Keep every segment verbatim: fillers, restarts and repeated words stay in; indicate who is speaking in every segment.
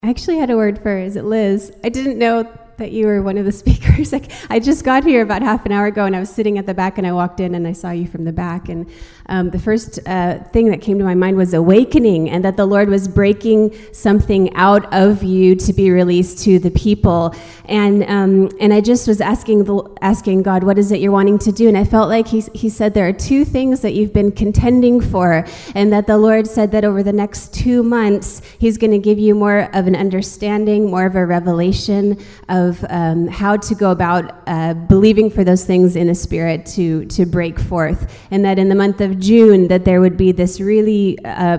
Speaker 1: I actually had a word for, is it Liz? I didn't know that you were one of the speakers. Like, I just got here about half an hour ago, and I was sitting at the back, and I walked in, and I saw you from the back. And um, the first uh, thing that came to my mind was awakening, and that the Lord was breaking something out of you to be released to the people. And um, and I just was asking the, asking God, what is it you're wanting to do? And I felt like he he said there are two things that you've been contending for, and that the Lord said that over the next two months, He's going to give you more of an understanding, more of a revelation of um, how to go about uh, believing for those things in a spirit to to break forth, and that in the month of June that there would be this really uh,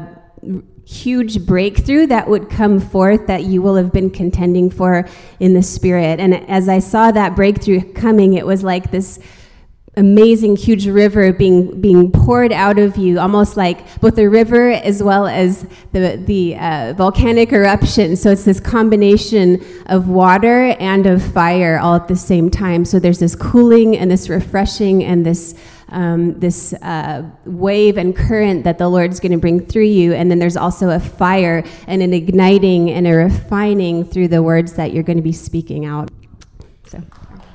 Speaker 1: huge breakthrough that would come forth that you will have been contending for in the spirit. And as I saw that breakthrough coming, it was like this amazing huge river being being poured out of you, almost like both the river as well as the the uh, volcanic eruption. So it's this combination of water and of fire all at the same time. So there's this cooling and this refreshing and this um, this uh, wave and current that the Lord's going to bring through you. And then there's also a fire and an igniting and a refining through the words that you're going to be speaking out. So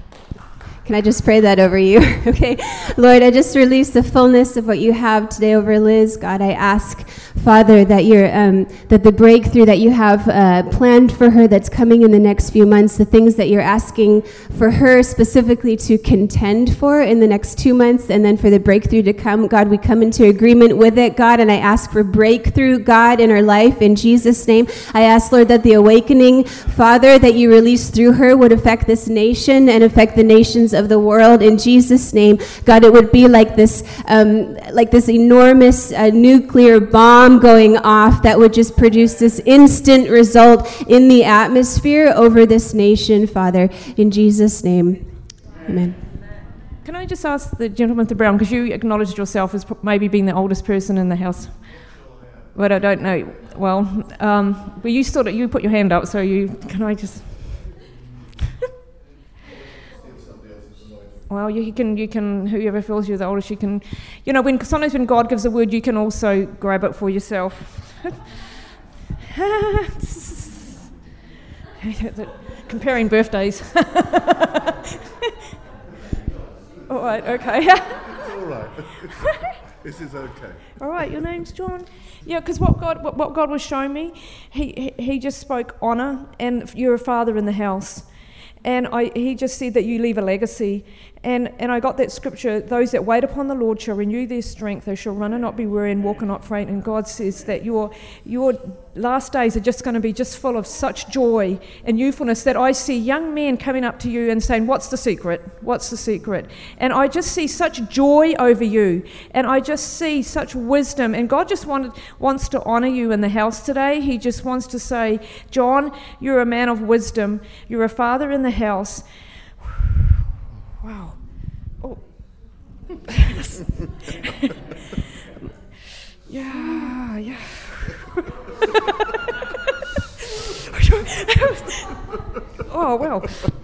Speaker 1: can I just pray that over you? Okay. Lord, I just release the fullness of what you have today over Liz. God, I ask, Father, that you're, um, that the breakthrough that you have uh, planned for her that's coming in the next few months, the things that you're asking for her specifically to contend for in the next two months, and then for the breakthrough to come, God, we come into agreement with it, God, and I ask for breakthrough, God, in her life, in Jesus' name. I ask, Lord, that the awakening, Father, that you release through her would affect this nation and affect the nations of the world in Jesus' name. God, it would be like this um, like this enormous uh, nuclear bomb going off that would just produce this instant result in the atmosphere over this nation, Father, in Jesus' name. Amen.
Speaker 2: Can I just ask the gentleman with the brown, because you acknowledged yourself as maybe being the oldest person in the house, but I don't know. Well, um, well, you sort of you put your hand up, so you can I just. Well, you can, you can, whoever feels you're the oldest, you can, you know, when sometimes when God gives a word, you can also grab it for yourself. Comparing birthdays. All right, okay.
Speaker 3: All right. This is okay.
Speaker 2: All right, your name's John. Yeah, because what God, what, what God was showing me, he, he, he just spoke honour, and you're a father in the house. And I, he just said that you leave a legacy. And, and I got that scripture, those that wait upon the Lord shall renew their strength, they shall run and not be weary and walk and not faint. And God says that your your last days are just going to be just full of such joy and youthfulness that I see young men coming up to you and saying, what's the secret? What's the secret? And I just see such joy over you. And I just see such wisdom. And God just wanted, wants to honor you in the house today. He just wants to say, John, you're a man of wisdom. You're a father in the house. Wow. Oh. yeah, yeah. oh, well.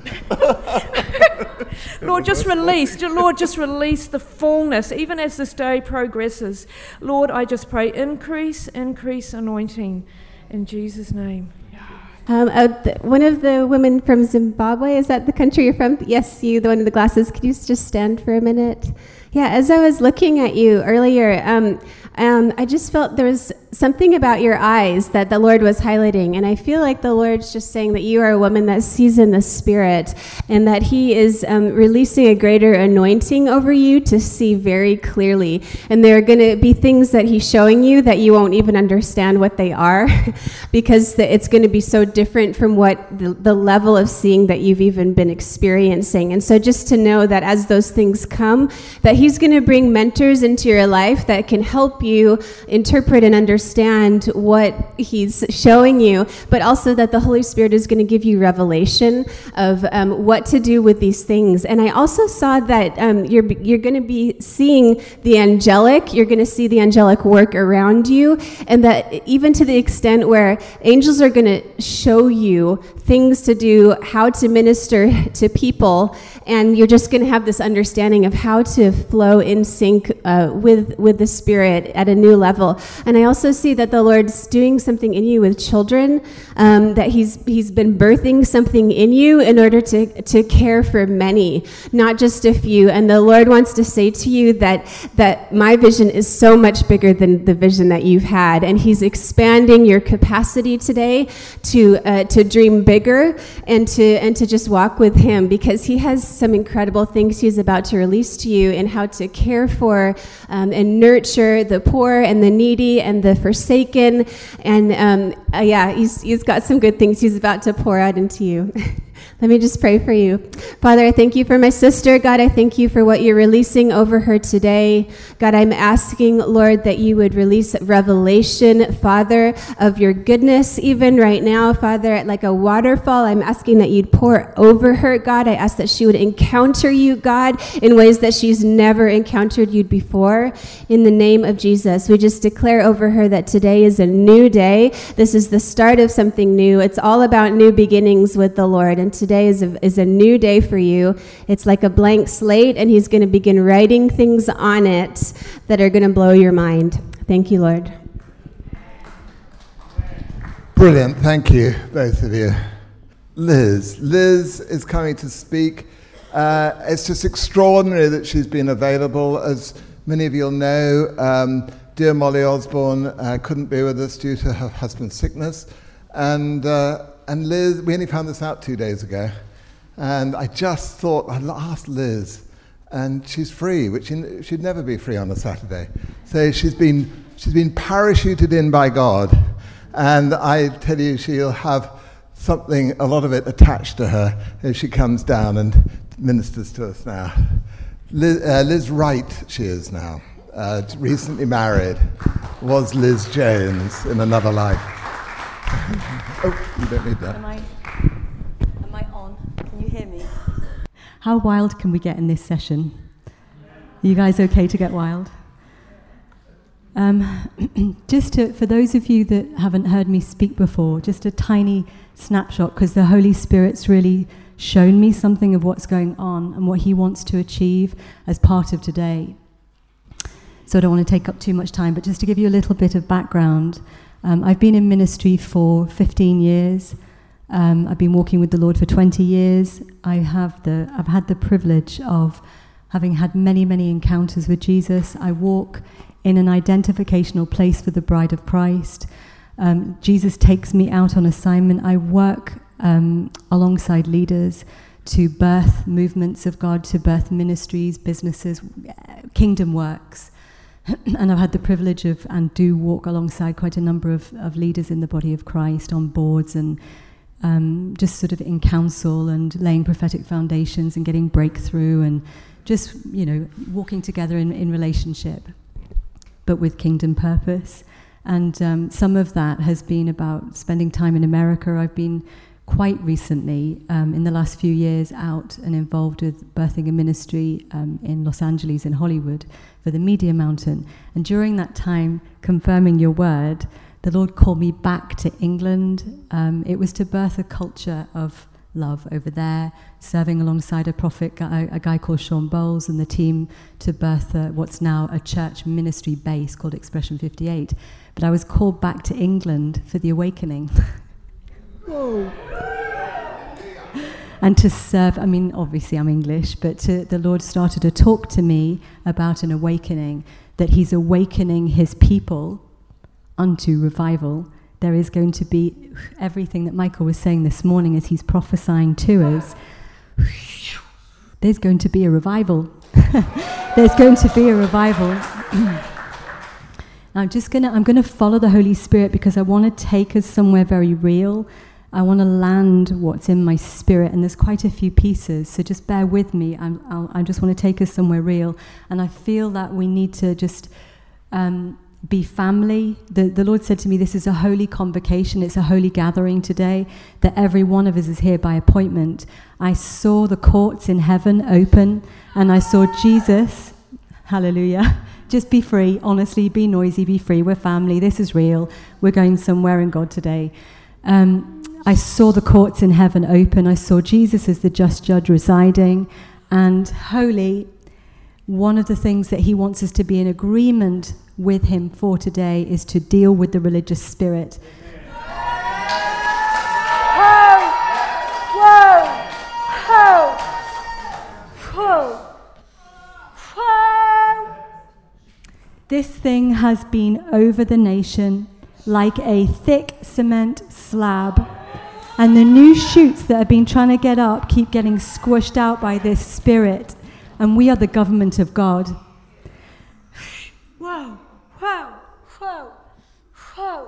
Speaker 2: Lord, just release. Lord, just release the fullness, even as this day progresses. Lord, I just pray increase, increase anointing in Jesus' name.
Speaker 1: Um, uh, th- one of the women from Zimbabwe, is that the country you're from? Yes, you, the one in the glasses. Could you just stand for a minute? Yeah, as I was looking at you earlier, um, um, I just felt there was something about your eyes that the Lord was highlighting. And I feel like the Lord's just saying that you are a woman that sees in the Spirit, and that He is um, releasing a greater anointing over you to see very clearly. And there are going to be things that He's showing you that you won't even understand what they are because the, it's going to be so different from what the, the level of seeing that you've even been experiencing. And so just to know that as those things come, that He's going to bring mentors into your life that can help you interpret and understand what He's showing you, but also that the Holy Spirit is going to give you revelation of um, what to do with these things. And I also saw that um, you're you're going to be seeing the angelic, you're going to see the angelic work around you, and that even to the extent where angels are going to show you things to do, how to minister to people, and you're just going to have this understanding of how to flow in sync uh, with with the Spirit at a new level. And I also see that the Lord's doing something in you with children, um, that he's he's been birthing something in you in order to, to care for many, not just a few. And the Lord wants to say to you that, that my vision is so much bigger than the vision that you've had. And he's expanding your capacity today to uh, to dream bigger and to and to just walk with him, because he has some incredible things he's about to release to you in how to care for um, and nurture the poor and the needy and the forsaken. And um, uh, yeah, he's, he's got some good things he's about to pour out into you. Let me just pray for you. Father, I thank you for my sister. God, I thank you for what you're releasing over her today. God, I'm asking, Lord, that you would release revelation, Father, of your goodness even right now, Father, like a waterfall. I'm asking that you'd pour over her, God. I ask that she would encounter you, God, in ways that she's never encountered you before. In the name of Jesus, we just declare over her that today is a new day. This is the start of something new. It's all about new beginnings with the Lord. And today is a, is a new day for you. It's like a blank slate, and he's going to begin writing things on it that are going to blow your mind. Thank you, Lord.
Speaker 4: Brilliant. Thank you, both of you. Liz. Liz is coming to speak. Uh, it's just extraordinary that she's been available. As many of you will know, um, dear Molly Osborne uh, couldn't be with us due to her husband's sickness. And uh, And Liz, we only found this out two days ago, and I just thought, I'd ask Liz, and she's free, which she, she'd never be free on a Saturday. So she's been she's been parachuted in by God, and I tell you, she'll have something, a lot of it attached to her as she comes down and ministers to us now. Liz, uh, Liz Wright, she is now, uh, recently married, was Liz Jones in another life. Oh, you don't need that.
Speaker 5: Am I, am I on? Can you hear me? How wild can we get in this session? Are you guys okay to get wild? Um, just to, for those of you that haven't heard me speak before, just a tiny snapshot, because the Holy Spirit's really shown me something of what's going on and what he wants to achieve as part of today. So I don't want to take up too much time, but just to give you a little bit of background. Um, I've been in ministry for fifteen years. Um, I've been walking with the Lord for twenty years. I have the, I've had the privilege of having had many, many encounters with Jesus. I walk in an identificational place for the bride of Christ. Um, Jesus takes me out on assignment. I work um, alongside leaders to birth movements of God, to birth ministries, businesses, kingdom works. And I've had the privilege of, and do walk alongside quite a number of, of leaders in the body of Christ on boards and um, just sort of in counsel and laying prophetic foundations and getting breakthrough and just, you know, walking together in, in relationship, but with kingdom purpose. And um, some of that has been about spending time in America. I've been quite recently, um, in the last few years, out and involved with birthing a ministry um, in Los Angeles, in Hollywood, for the Media Mountain. And during that time, confirming your word, the Lord called me back to England. Um, it was to birth a culture of love over there, serving alongside a prophet, a, a guy called Sean Bowles, and the team to birth a, what's now a church ministry base called Expression fifty-eight. But I was called back to England for the awakening. Whoa. And to serve, I mean, obviously I'm English, but to, the Lord started to talk to me about an awakening, that he's awakening his people unto revival. There is going to be everything that Michael was saying this morning as he's prophesying to us. There's going to be a revival. There's going to be a revival. I'm just gonna, I'm gonna follow the Holy Spirit because I want to take us somewhere very real. I want to land what's in my spirit, and there's quite a few pieces, so just bear with me. I'm, I'll, I just want to take us somewhere real, and I feel that we need to just um, be family. The, the Lord said to me, this is a holy convocation, it's a holy gathering today, that every one of us is here by appointment. I saw the courts in heaven open, and I saw Jesus, hallelujah. Just be free, honestly, be noisy, be free. We're family, this is real. We're going somewhere in God today. Um, I saw the courts in heaven open. I saw Jesus as the just judge residing. And holy, one of the things that he wants us to be in agreement with him for today is to deal with the religious spirit.
Speaker 2: Whoa! Whoa! Whoa! Whoa! Whoa!
Speaker 5: This thing has been over the nation like a thick cement slab. And the new shoots that have been trying to get up keep getting squished out by this spirit. And we are the government of God.
Speaker 2: Whoa! Whoa! Whoa! Whoa!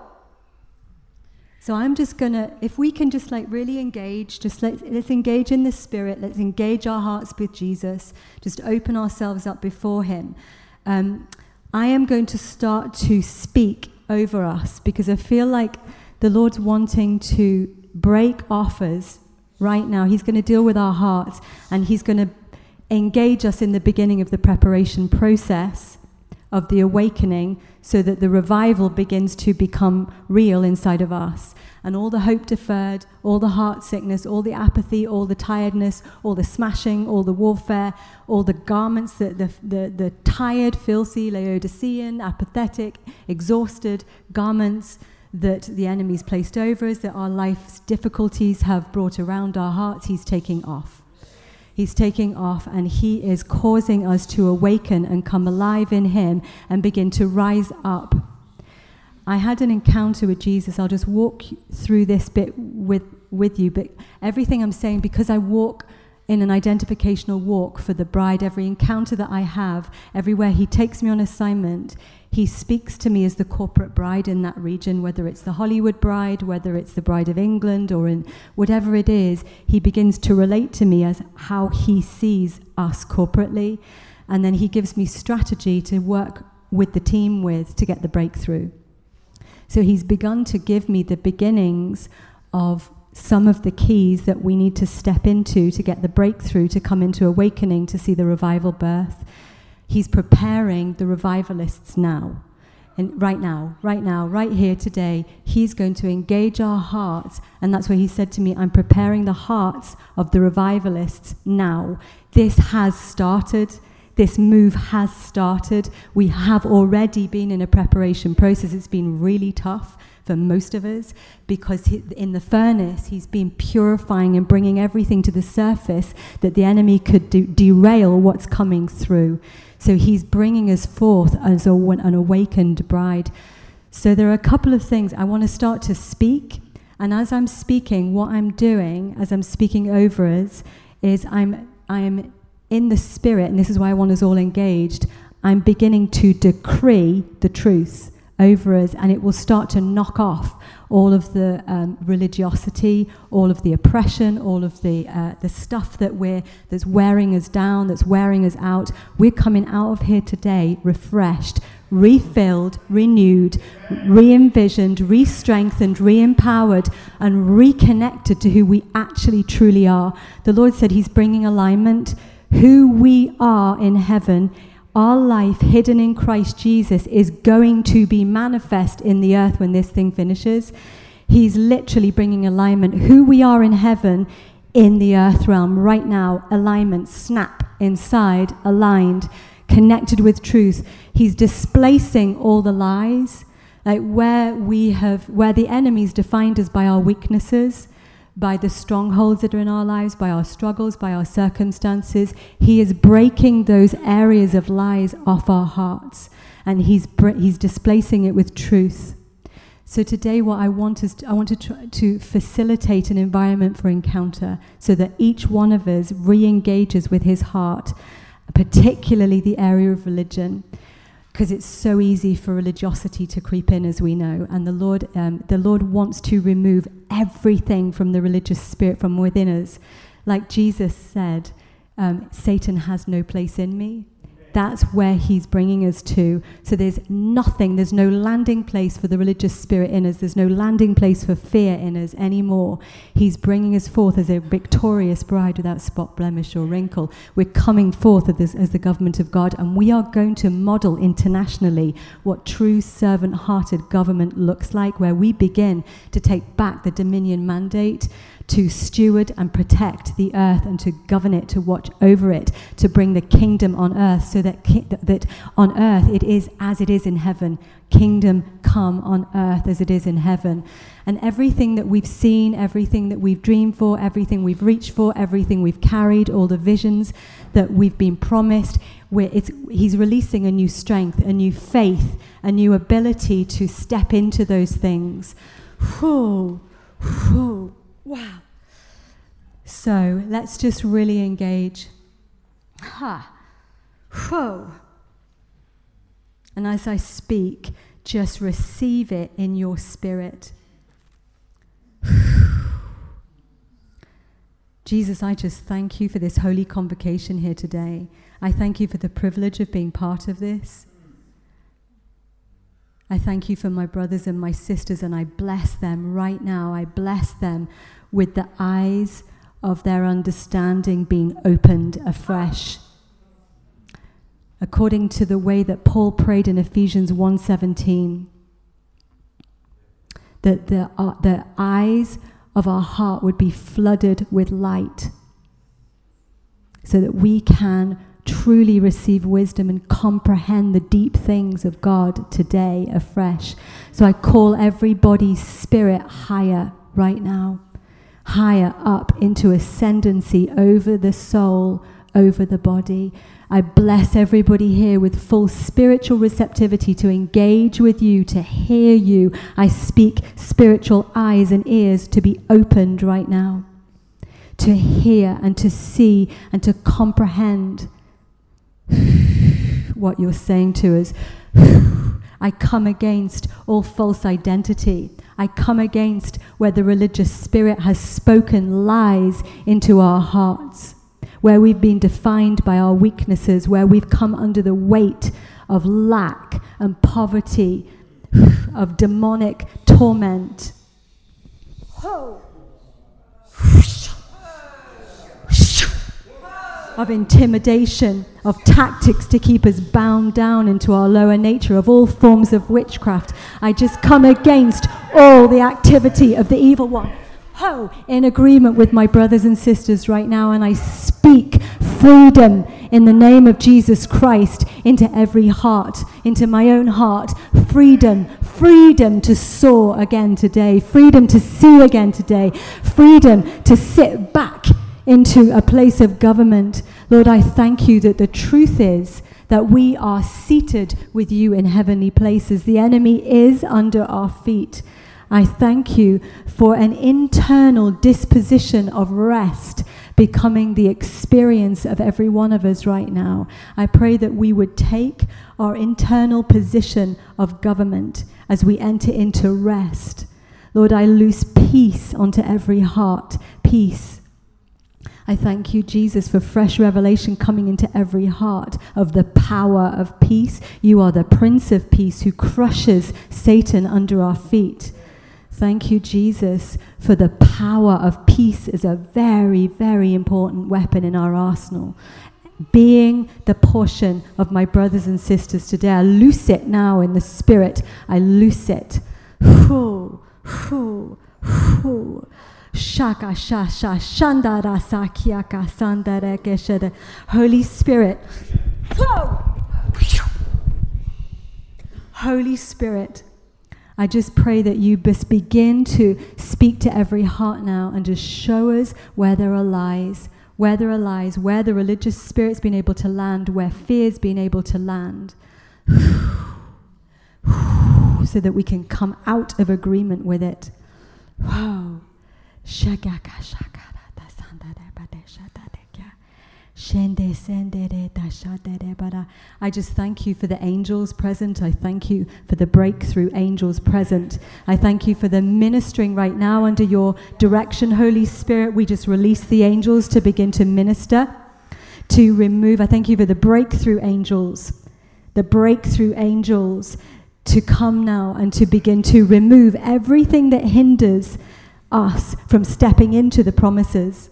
Speaker 5: So I'm just going to, if we can just like really engage, just let, let's engage in the spirit. Let's engage our hearts with Jesus. Just open ourselves up before him. Um, I am going to start to speak over us because I feel like the Lord's wanting to break offers right now. He's going to deal with our hearts and he's going to engage us in the beginning of the preparation process of the awakening so that the revival begins to become real inside of us. And all the hope deferred, all the heart sickness, all the apathy, all the tiredness, all the smashing, all the warfare, all the garments, the, the, the, the tired, filthy, Laodicean, apathetic, exhausted garments that the enemy's placed over us, that our life's difficulties have brought around our hearts, he's taking off. He's taking off and he is causing us to awaken and come alive in him and begin to rise up. I had an encounter with Jesus. I'll just walk through this bit with, with you, but everything I'm saying, because I walk in an identificational walk for the bride, every encounter that I have, everywhere he takes me on assignment, he speaks to me as the corporate bride in that region, whether it's the Hollywood bride, whether it's the Bride of England, or in whatever it is, he begins to relate to me as how he sees us corporately. And then he gives me strategy to work with the team with to get the breakthrough. So he's begun to give me the beginnings of some of the keys that we need to step into to get the breakthrough, to come into awakening, to see the revival birth. He's preparing the revivalists now. And right now, right now, right here today, he's going to engage our hearts. And that's where he said to me, I'm preparing the hearts of the revivalists now. This has started. This move has started. We have already been in a preparation process. It's been really tough for most of us because he, in the furnace, he's been purifying and bringing everything to the surface that the enemy could de- derail what's coming through. So he's bringing us forth as a, an awakened bride. So there are a couple of things. I want to start to speak. And as I'm speaking, what I'm doing, as I'm speaking over us, is I'm I'm in the spirit, and this is why I want us all engaged, I'm beginning to decree the truth over us, and it will start to knock off all of the um, religiosity, all of the oppression, all of the uh, the stuff that we're that's wearing us down, that's wearing us out. We're coming out of here today refreshed, refilled, renewed, re-envisioned, re-strengthened, re-empowered, and reconnected to who we actually truly are. The Lord said he's bringing alignment. Who we are in heaven, our life hidden in Christ Jesus, is going to be manifest in the earth when this thing finishes. He's literally bringing alignment. Who we are in heaven, in the earth realm right now, alignment, snap, inside, aligned, connected with truth. He's displacing all the lies, like where we have, where the enemy's defined us by our weaknesses, by the strongholds that are in our lives, by our struggles, by our circumstances. He is breaking those areas of lies off our hearts, and he's br- he's displacing it with truth. So today what I want is to, I want to try to facilitate an environment for encounter so that each one of us re-engages with his heart, particularly the area of religion, because it's so easy for religiosity to creep in, as we know. And the Lord, um, the Lord wants to remove everything from the religious spirit from within us. Like Jesus said, um, Satan has no place in me. That's where he's bringing us to. So there's nothing, there's no landing place for the religious spirit in us. There's no landing place for fear in us anymore. He's bringing us forth as a victorious bride without spot, blemish, or wrinkle. We're coming forth as, this, as the government of God, and we are going to model internationally what true servant-hearted government looks like, where we begin to take back the dominion mandate, to steward and protect the earth and to govern it, to watch over it, to bring the kingdom on earth, so that ki- that on earth it is as it is in heaven. Kingdom come on earth as it is in heaven. And everything that we've seen, everything that we've dreamed for, everything we've reached for, everything we've carried, all the visions that we've been promised, where it's, he's releasing a new strength, a new faith, a new ability to step into those things. Whew, whew, wow. So let's just really engage. Ha, whew. And as I speak, just receive it in your spirit. Jesus, I just thank you for this holy convocation here today. I thank you for the privilege of being part of this. I thank you for my brothers and my sisters, and I bless them right now. I bless them with the eyes of their understanding being opened afresh. According to the way that Paul prayed in Ephesians one seventeen, that the, uh, the eyes of our heart would be flooded with light, so that we can truly receive wisdom and comprehend the deep things of God today afresh. So I call everybody's spirit higher right now, higher up into ascendancy over the soul, over the body. I bless everybody here with full spiritual receptivity to engage with you, to hear you. I speak spiritual eyes and ears to be opened right now, to hear and to see and to comprehend what you're saying to us. I come against all false identity. I come against where the religious spirit has spoken lies into our hearts, where we've been defined by our weaknesses, where we've come under the weight of lack and poverty, of demonic torment. Of intimidation, of tactics to keep us bound down into our lower nature, of all forms of witchcraft. I just come against all the activity of the evil one. Ho, in agreement with my brothers and sisters right now, and I speak freedom in the name of Jesus Christ into every heart, into my own heart. Freedom, freedom to soar again today, freedom to see again today, freedom to sit back into a place of government. Lord, I thank you that the truth is that we are seated with you in heavenly places. The enemy is under our feet. I thank you for an internal disposition of rest becoming the experience of every one of us right now. I pray that we would take our internal position of government as we enter into rest. Lord, I loose peace onto every heart. Peace. I thank you, Jesus, for fresh revelation coming into every heart of the power of peace. You are the Prince of Peace who crushes Satan under our feet. Thank you, Jesus, for the power of peace is a very, very important weapon in our arsenal. Being the portion of my brothers and sisters today, I loose it now in the spirit. I loose it. Hoo, hoo, hoo. Shaka sha sha shandara sakiaka sandara keshada. Holy Spirit. Holy Spirit, I just pray that you just begin to speak to every heart now and just show us where there are lies, where there are lies, where the religious spirit's been able to land, where fear's been able to land, so that we can come out of agreement with it. Wow. I just thank you for the angels present. I thank you for the breakthrough angels present. I thank you for the ministering right now under your direction, Holy Spirit. We just release the angels to begin to minister, to remove. I thank you for the breakthrough angels, the breakthrough angels to come now and to begin to remove everything that hinders us from stepping into the promises.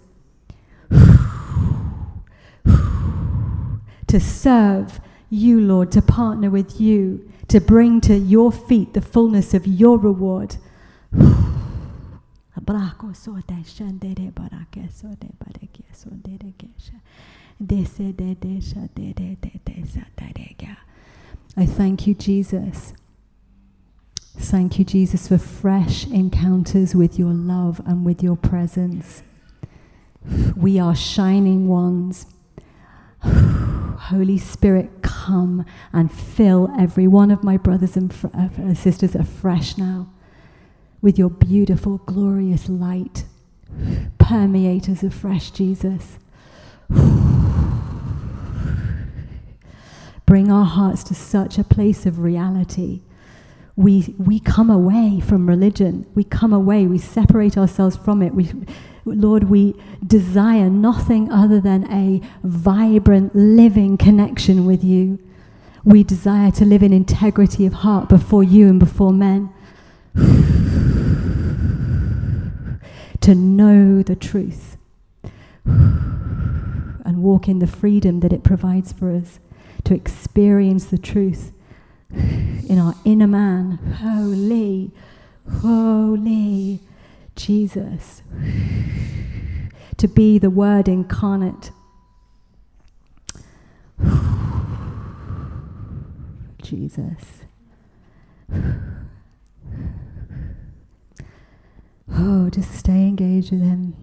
Speaker 5: To serve you, Lord, to partner with you, to bring to your feet the fullness of your reward. Brako so de shandere barake so de bareke so de de gesha. De se de de sha de de de de sa de ga. I thank you, Jesus. Thank you, Jesus, for fresh encounters with your love and with your presence. We are shining ones. Holy Spirit, come and fill every one of my brothers and fr- uh, sisters afresh now with your beautiful, glorious light. Permeate us afresh, Jesus. Bring our hearts to such a place of reality. We we come away from religion. We come away. We separate ourselves from it. We, Lord, we desire nothing other than a vibrant, living connection with you. We desire to live in integrity of heart before you and before men. To know the truth and walk in the freedom that it provides for us. To experience the truth in our inner man. Holy, holy Jesus. To be the Word incarnate. Jesus. Oh, just stay engaged with him.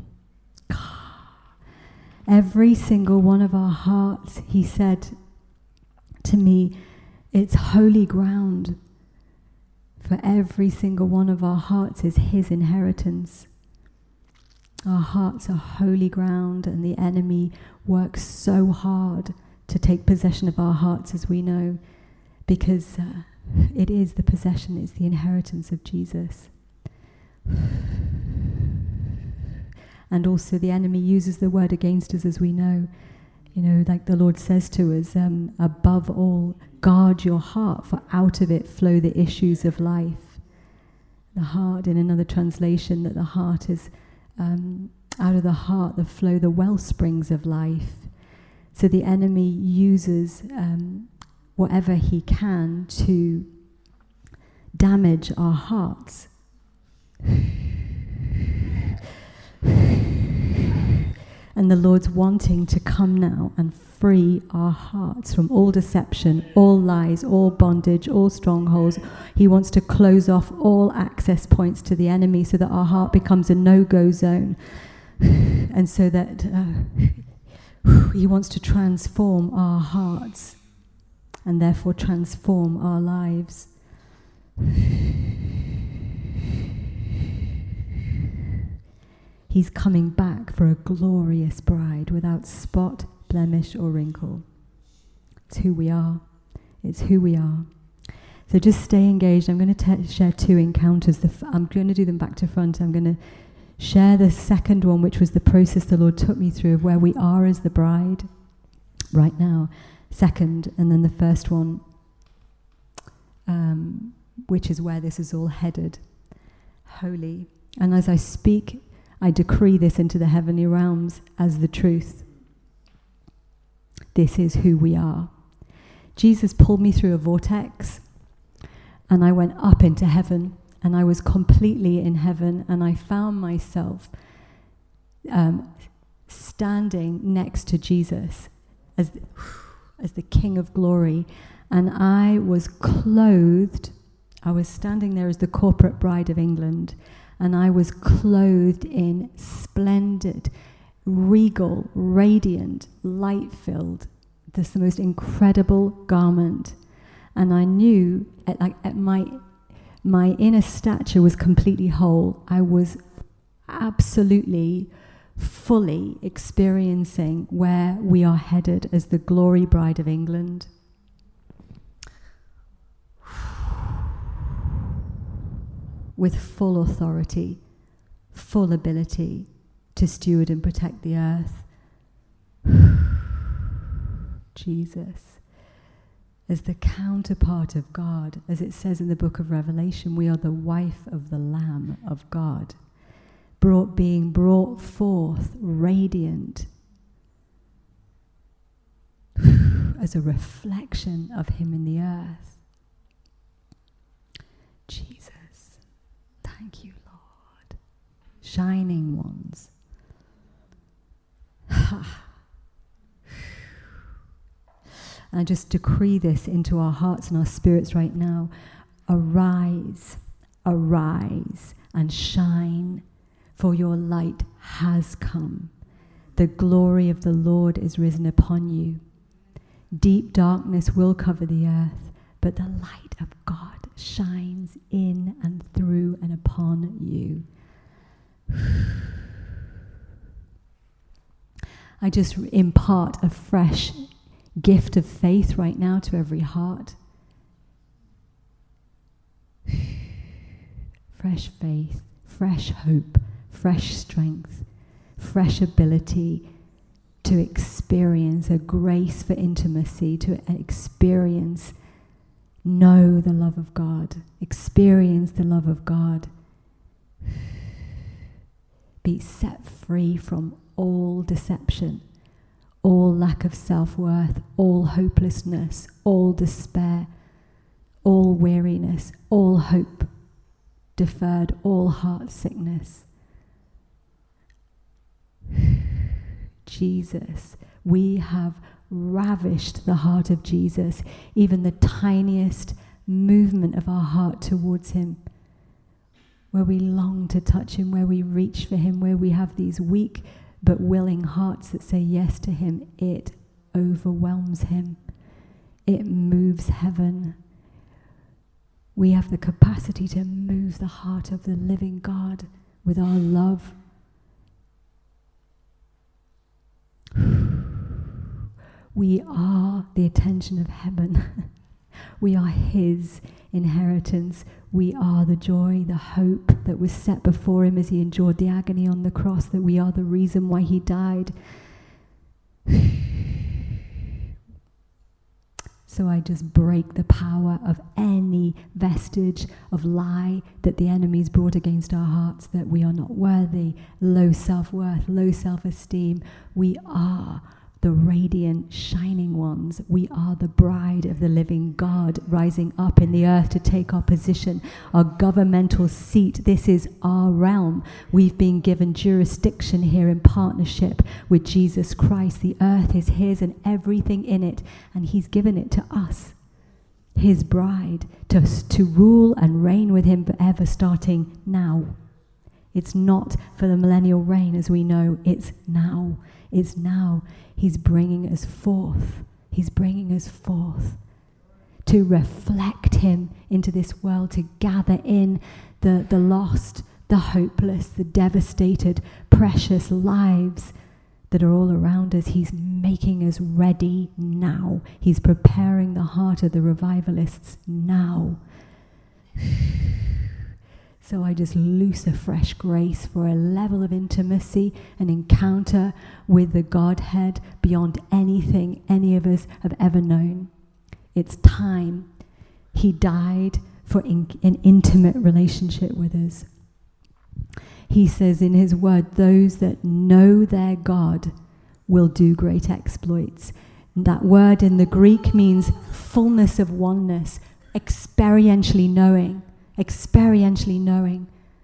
Speaker 5: Every single one of our hearts, he said to me, it's holy ground. For every single one of our hearts is his inheritance. Our hearts are holy ground, and the enemy works so hard to take possession of our hearts, as we know, because uh, it is the possession, it's the inheritance of Jesus. And also the enemy uses the word against us, as we know. You know, like the Lord says to us, um, above all, guard your heart, for out of it flow the issues of life. The heart, in another translation, that the heart is, um, out of the heart that flow the well springs of life. So the enemy uses um, whatever he can to damage our hearts. And the Lord's wanting to come now and free our hearts from all deception, all lies, all bondage, all strongholds. He wants to close off all access points to the enemy so that our heart becomes a no-go zone. And so that uh, he wants to transform our hearts and therefore transform our lives. He's coming back for a glorious bride without spot, blemish, or wrinkle. It's who we are. It's who we are. So just stay engaged. I'm going to t- share two encounters. The f- I'm going to do them back to front. I'm going to share the second one, which was the process the Lord took me through of where we are as the bride right now. Second, and then the first one, um, which is where this is all headed. Holy. And as I speak, I decree this into the heavenly realms as the truth. This is who we are. Jesus pulled me through a vortex, and I went up into heaven, and I was completely in heaven, and I found myself um, standing next to Jesus as the, as the King of Glory, and I was clothed. I was standing there as the corporate bride of England, and I was clothed in splendid, regal, radiant, light-filled, this the most incredible garment. And I knew, at, like, at my my inner stature was completely whole. I was absolutely, fully experiencing where we are headed as the glory bride of England. With full authority, full ability to steward and protect the earth. Jesus, as the counterpart of God, as it says in the book of Revelation, we are the wife of the Lamb of God, brought, being brought forth radiant as a reflection of him in the earth. Jesus. Thank you, Lord. shining ones. And I just decree this into our hearts and our spirits right now. Arise, arise, and shine, for your light has come. The glory of the Lord is risen upon you. Deep darkness will cover the earth, but the light of God shines in and through and upon you. I just impart a fresh gift of faith right now to every heart. Fresh faith, fresh hope, fresh strength, fresh ability to experience a grace for intimacy, to experience, know the love of God, experience the love of God. Be set free from all deception, all lack of self-worth, all hopelessness, all despair, all weariness, all hope deferred, all heart sickness. Jesus, we have ravished the heart of Jesus, even the tiniest movement of our heart towards him, where we long to touch him, where we reach for him, where we have these weak but willing hearts that say yes to him. It overwhelms him. It moves heaven. We have the capacity to move the heart of the living God with our love. We are the attention of heaven. We are his inheritance. We are the joy, the hope that was set before him as he endured the agony on the cross, that we are the reason why he died. So I just break the power of any vestige of lie that the enemy's brought against our hearts, that we are not worthy, low self-worth, low self-esteem. We are the radiant, shining ones. We are the bride of the living God, rising up in the earth to take our position, our governmental seat. This is our realm. We've been given jurisdiction here in partnership with Jesus Christ. The earth is his and everything in it, and he's given it to us, his bride, to, to rule and reign with him forever, starting now. It's not for the millennial reign, as we know. It's now. It's now. He's bringing us forth. He's bringing us forth to reflect him into this world, to gather in the, the lost, the hopeless, the devastated, precious lives that are all around us. He's making us ready now. He's preparing the heart of the revivalists now. So I just loose a fresh grace for a level of intimacy, an encounter with the Godhead beyond anything any of us have ever known. It's time. He died for in, an intimate relationship with us. He says in his word, those that know their God will do great exploits. And that word in the Greek means fullness of oneness, experientially knowing. Experientially knowing.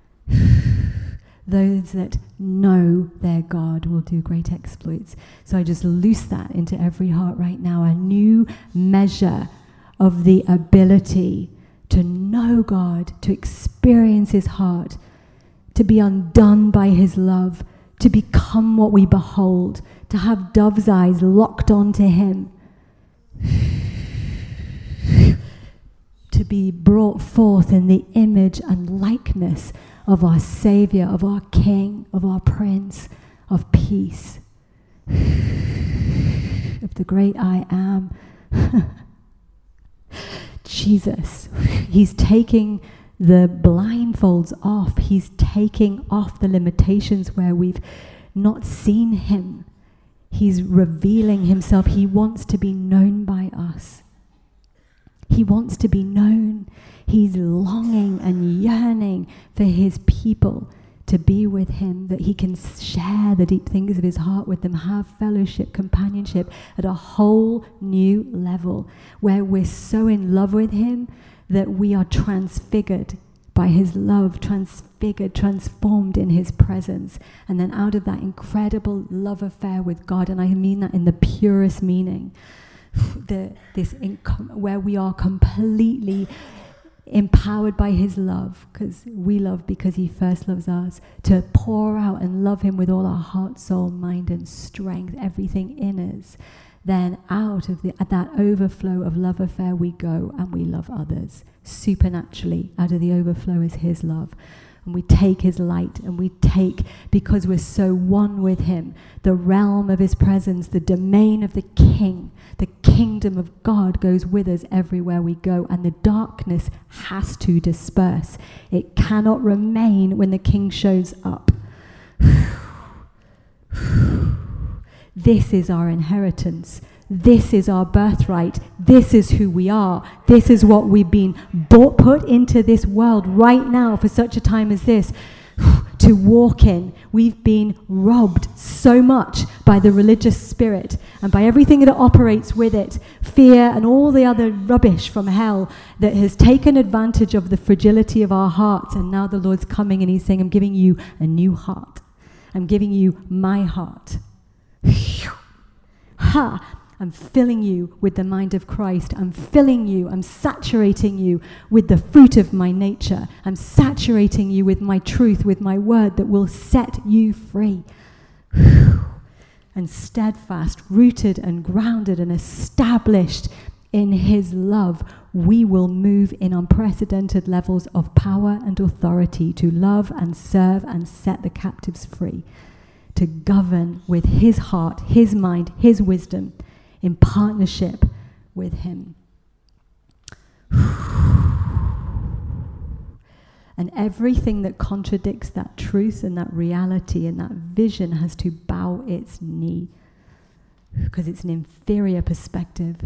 Speaker 5: Those that know their God will do great exploits. So I just loose that into every heart right now, a new measure of the ability to know God, to experience his heart, to be undone by his love, to become what we behold, to have dove's eyes locked onto him, to be brought forth in the image and likeness of our Savior, of our King, of our Prince of Peace, of the great I Am. Jesus, he's taking the blindfolds off. He's taking off the limitations where we've not seen him. He's revealing himself. He wants to be known by us. He wants to be known. He's longing and yearning for his people to be with him, that he can share the deep things of his heart with them, have fellowship, companionship at a whole new level where we're so in love with him that we are transfigured by his love, transfigured, transformed in his presence. And then out of that incredible love affair with God, and I mean that in the purest meaning, the, this inc- where we are completely empowered by his love, because we love because he first loves us, to pour out and love him with all our heart, soul, mind, and strength, everything in us. Then out of the, at that overflow of love affair we go and we love others. Supernaturally, out of the overflow is his love. And we take his light, and we take, because we're so one with him, the realm of his presence, the domain of the king. The kingdom of God goes with us everywhere we go, and the darkness has to disperse. It cannot remain when the king shows up. This is our inheritance. This is our birthright. This is who we are. This is what we've been bought, put into this world right now for such a time as this to walk in. We've been robbed so much by the religious spirit and by everything that operates with it, fear and all the other rubbish from hell that has taken advantage of the fragility of our hearts. And now the Lord's coming and he's saying, I'm giving you a new heart. I'm giving you my heart. Ha! I'm filling you with the mind of Christ. I'm filling you, I'm saturating you with the fruit of my nature. I'm saturating you with my truth, with my word that will set you free. And steadfast, rooted and grounded and established in his love, we will move in unprecedented levels of power and authority to love and serve and set the captives free, to govern with his heart, his mind, his wisdom, in partnership with him. And everything that contradicts that truth and that reality and that vision has to bow its knee, because it's an inferior perspective.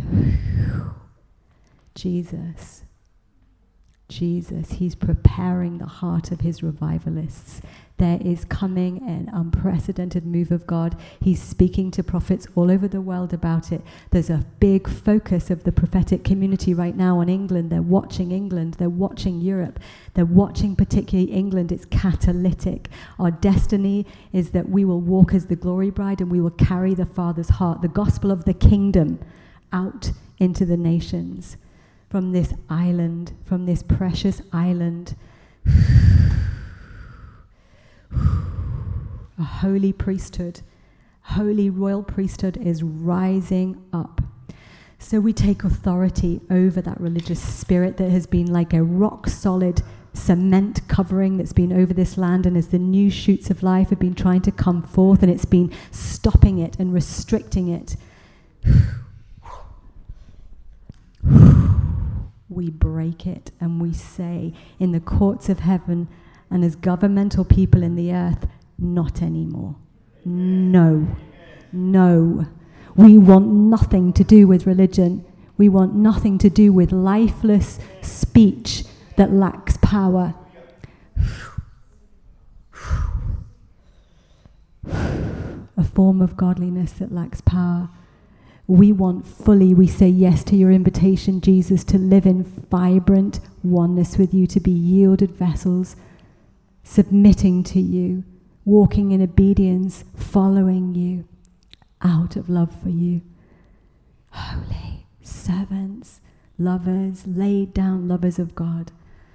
Speaker 5: Jesus. Jesus, he's preparing the heart of his revivalists. There is coming an unprecedented move of God. He's speaking to prophets all over the world about it. There's a big focus of the prophetic community right now on England. They're watching England. They're watching Europe. They're watching particularly England. It's catalytic. Our destiny is that we will walk as the glory bride and we will carry the Father's heart, the gospel of the kingdom, out into the nations. From this island, from this precious island, a holy priesthood, holy royal priesthood is rising up. So we take authority over that religious spirit that has been like a rock solid cement covering that's been over this land, and as the new shoots of life have been trying to come forth, and it's been stopping it and restricting it. We break it and we say in the courts of heaven and as governmental people in the earth, not anymore. No. No. We want nothing to do with religion. We want nothing to do with lifeless speech that lacks power. A form of godliness that lacks power. We want fully, we say yes to your invitation, Jesus, to live in vibrant oneness with you, to be yielded vessels, submitting to you, walking in obedience, following you, out of love for you. Holy servants, lovers, laid down lovers of God,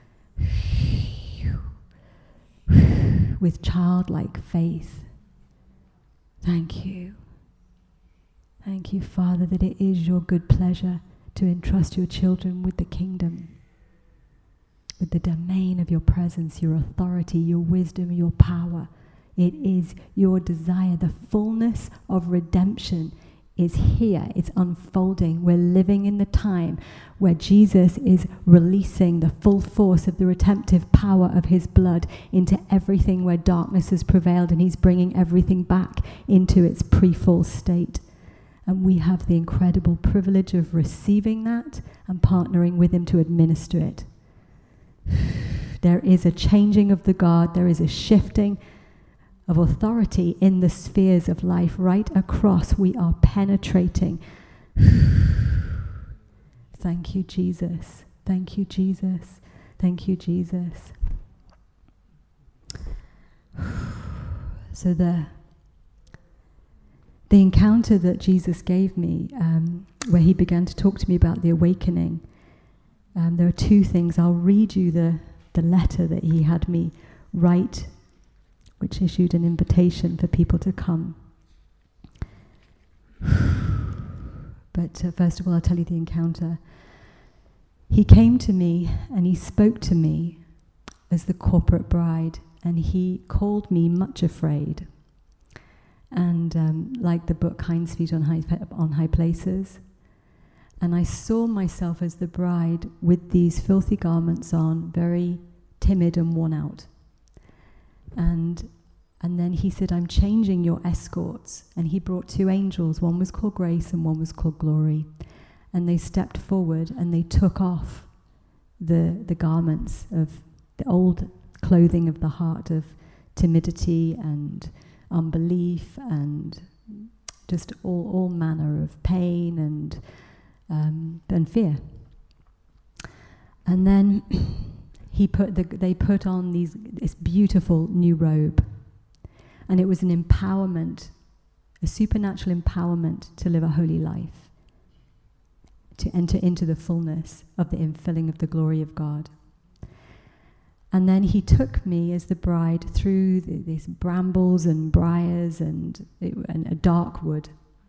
Speaker 5: with childlike faith. Thank you. Thank you, Father, that it is your good pleasure to entrust your children with the kingdom, with the domain of your presence, your authority, your wisdom, your power. It is your desire. The fullness of redemption is here. It's unfolding. We're living in the time where Jesus is releasing the full force of the redemptive power of his blood into everything where darkness has prevailed, and he's bringing everything back into its pre-fall state. And we have the incredible privilege of receiving that and partnering with him to administer it. There is a changing of the guard. There is a shifting of authority in the spheres of life right across. We are penetrating. Thank you, Jesus. Thank you, Jesus. Thank you, Jesus. So the the encounter that Jesus gave me, um, where he began to talk to me about the awakening, um, there are two things. I'll read you the, the letter that he had me write, which issued an invitation for people to come. But uh, first of all, I'll tell you the encounter. He came to me and he spoke to me as the corporate bride, and he called me much afraid. And um, like the book Hinds Feet on High, on High Places. And I saw myself as the bride with these filthy garments on, very timid and worn out. And and then he said, I'm changing your escorts. And he brought two angels. One was called Grace and one was called Glory. And they stepped forward and they took off the the garments of the old clothing of the heart of timidity and unbelief and just all, all manner of pain and um, and fear. And then he put the, they put on these this beautiful new robe, and it was an empowerment, a supernatural empowerment to live a holy life, to enter into the fullness of the infilling of the glory of God. And then he took me as the bride through the, these brambles and briars and, it, and a dark wood.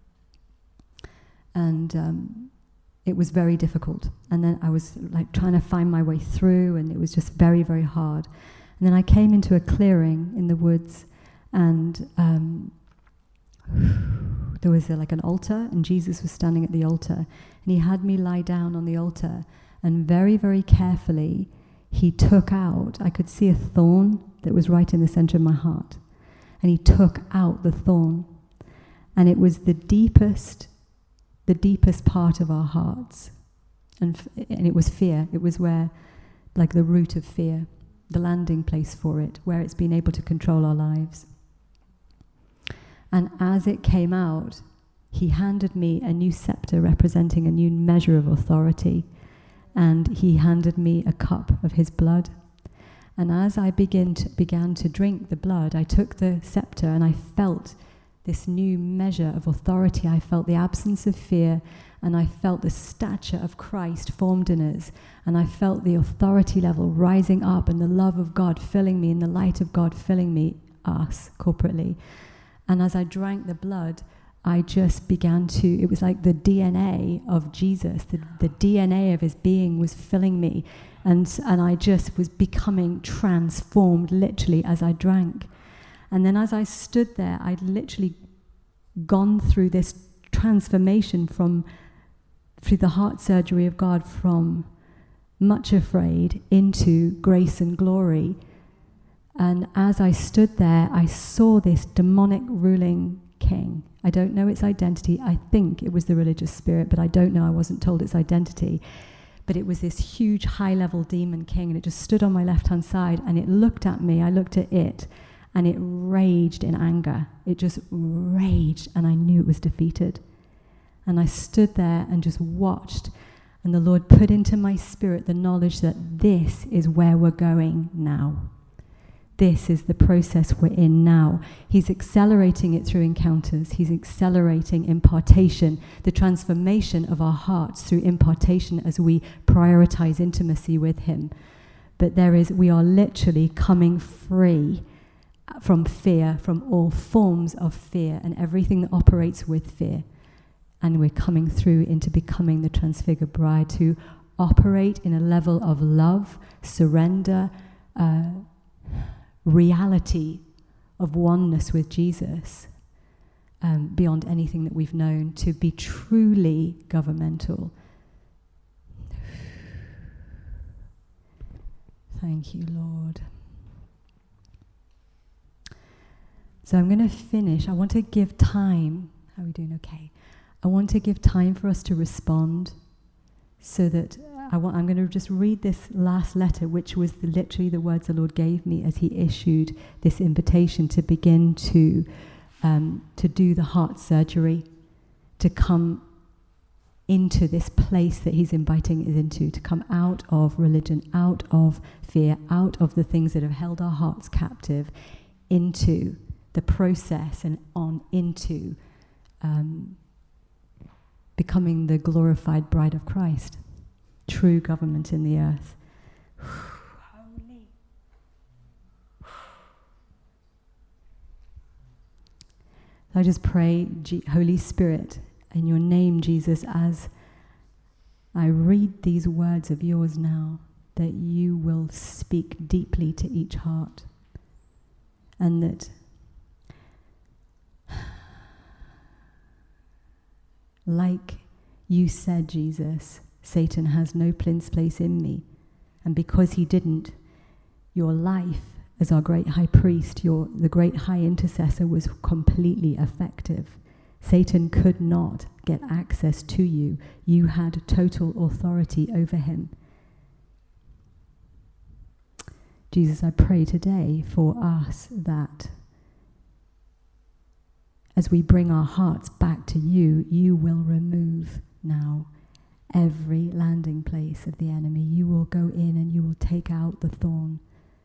Speaker 5: And um, it was very difficult. And then I was like trying to find my way through, and it was just very, very hard. And then I came into a clearing in the woods, and um, there was a, like an altar, and Jesus was standing at the altar. And he had me lie down on the altar, and very, very carefully he took out, I could see a thorn that was right in the center of my heart. And he took out the thorn. And it was the deepest, the deepest part of our hearts. And, f- and it was fear. It was where, like the root of fear, the landing place for it, where it's been able to control our lives. And as it came out, he handed me a new scepter representing a new measure of authority. And he handed me a cup of his blood. And as I begin to, began to drink the blood, I took the scepter and I felt this new measure of authority. I felt the absence of fear, and I felt the stature of Christ formed in us. And I felt the authority level rising up, and the love of God filling me, and the light of God filling me, us, corporately. And as I drank the blood, I just began to, it was like the D N A of Jesus, the, the D N A of his being was filling me. And, and I just was becoming transformed literally as I drank. And then as I stood there, I'd literally gone through this transformation from, through the heart surgery of God, from much afraid into grace and glory. And as I stood there, I saw this demonic ruling king. I don't know its identity. I think it was the religious spirit, but I don't know. I wasn't told its identity. But it was this huge high-level demon king, and it just stood on my left-hand side, and it looked at me. I looked at it, and it raged in anger. It just raged, and I knew it was defeated. And I stood there and just watched, and the Lord put into my spirit the knowledge that this is where we're going now. This is the process we're in now. He's accelerating it through encounters. He's accelerating impartation, the transformation of our hearts through impartation as we prioritize intimacy with him. But there is, we are literally coming free from fear, from all forms of fear and everything that operates with fear. And we're coming through into becoming the transfigured bride, to operate in a level of love, surrender, uh, reality of oneness with Jesus, um, beyond anything that we've known, to be truly governmental. Thank you, Lord. So I'm going to finish. I want to give time. How are we doing? Okay. I want to give time for us to respond, so that I want, I'm going to just read this last letter, which was the, literally the words the Lord gave me as he issued this invitation to begin to um, to do the heart surgery, to come into this place that he's inviting us into, to come out of religion, out of fear, out of the things that have held our hearts captive, into the process and on into um, becoming the glorified bride of Christ, true government in the earth. Holy. I just pray, G- Holy Spirit, in your name, Jesus, as I read these words of yours now, that you will speak deeply to each heart, and that like you said, Jesus, Satan has no place in me. And because he didn't, your life as our great high priest, your the great high intercessor, was completely effective. Satan could not get access to you. You had total authority over him. Jesus, I pray today for us that as we bring our hearts back to you, you will remove now every landing place of the enemy. You will go in and you will take out the thorn.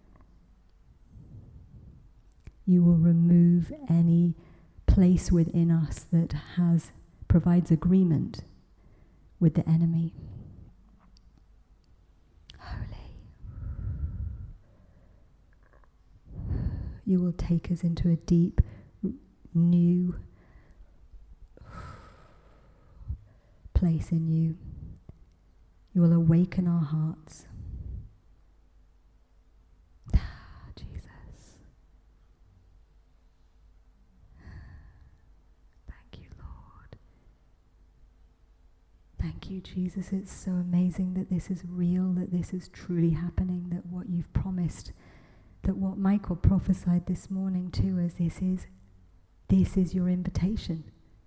Speaker 5: You will remove any place within us that has provides agreement with the enemy. Holy. You will take us into a deep, new place in you. You will awaken our hearts. Ah, Jesus. Thank you, Lord. Thank you, Jesus. It's so amazing that this is real, that this is truly happening, that what you've promised, that what Michael prophesied this morning to us, this is This is your invitation.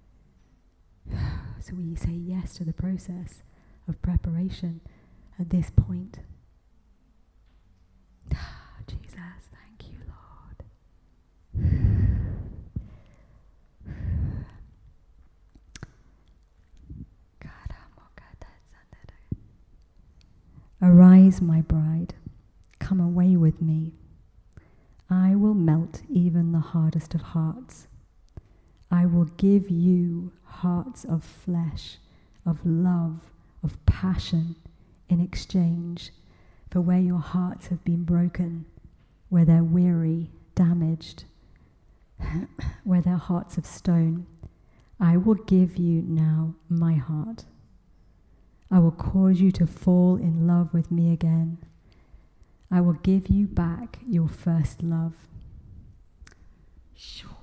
Speaker 5: So we say yes to the process of preparation at this point. Ah, Jesus, thank you, Lord. Arise, my bride, come away with me. I will melt even the hardest of hearts. I will give you hearts of flesh, of love, of passion in exchange for where your hearts have been broken, where they're weary, damaged, where they're hearts of stone. I will give you now my heart. I will cause you to fall in love with me again. I will give you back your first love. Sure.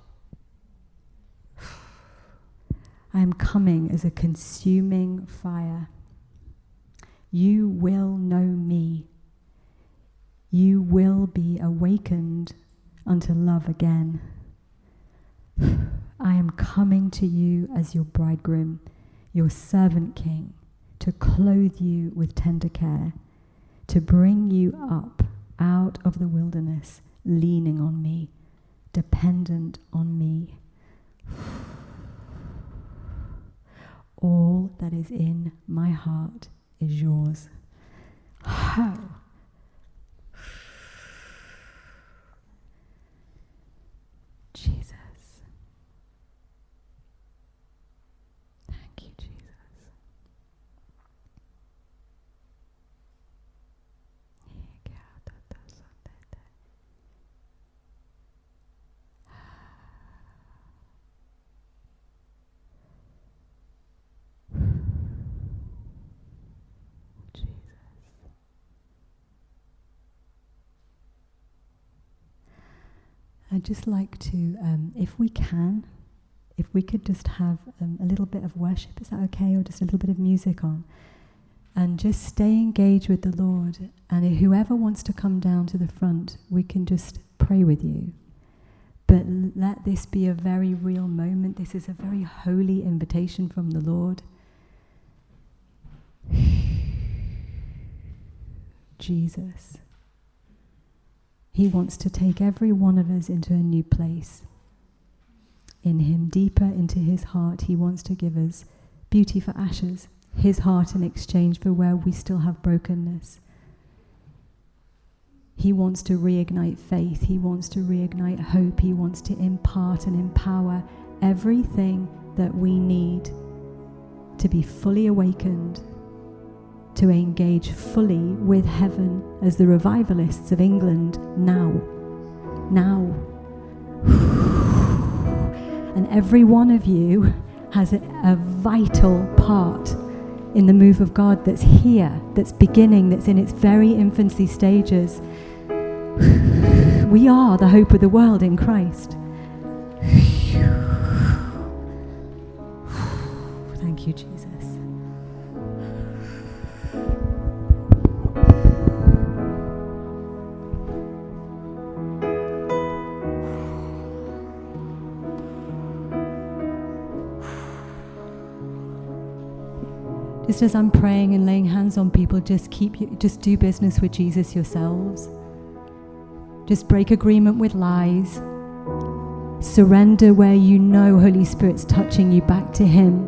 Speaker 5: I am coming as a consuming fire. You will know me. You will be awakened unto love again. I am coming to you as your bridegroom, your servant king, to clothe you with tender care, to bring you up out of the wilderness, leaning on me, dependent on me. All that is in my heart is yours. How? Jesus. Thank you, Jesus. I'd just like to, um, if we can, if we could just have um, a little bit of worship, is that okay? Or just a little bit of music on. And just stay engaged with the Lord. And whoever wants to come down to the front, we can just pray with you. But l- let this be a very real moment. This is a very holy invitation from the Lord. Jesus. He wants to take every one of us into a new place. In him, deeper into his heart, he wants to give us beauty for ashes, his heart in exchange for where we still have brokenness. He wants to reignite faith. He wants to reignite hope. He wants to impart and empower everything that we need to be fully awakened, to engage fully with heaven as the revivalists of England now. Now. And every one of you has a, a vital part in the move of God that's here, that's beginning, that's in its very infancy stages. We are the hope of the world in Christ. Thank you, Jesus. Just as I'm praying and laying hands on people, just keep you, just do business with Jesus yourselves. Just break agreement with lies. Surrender where you know Holy Spirit's touching you back to Him.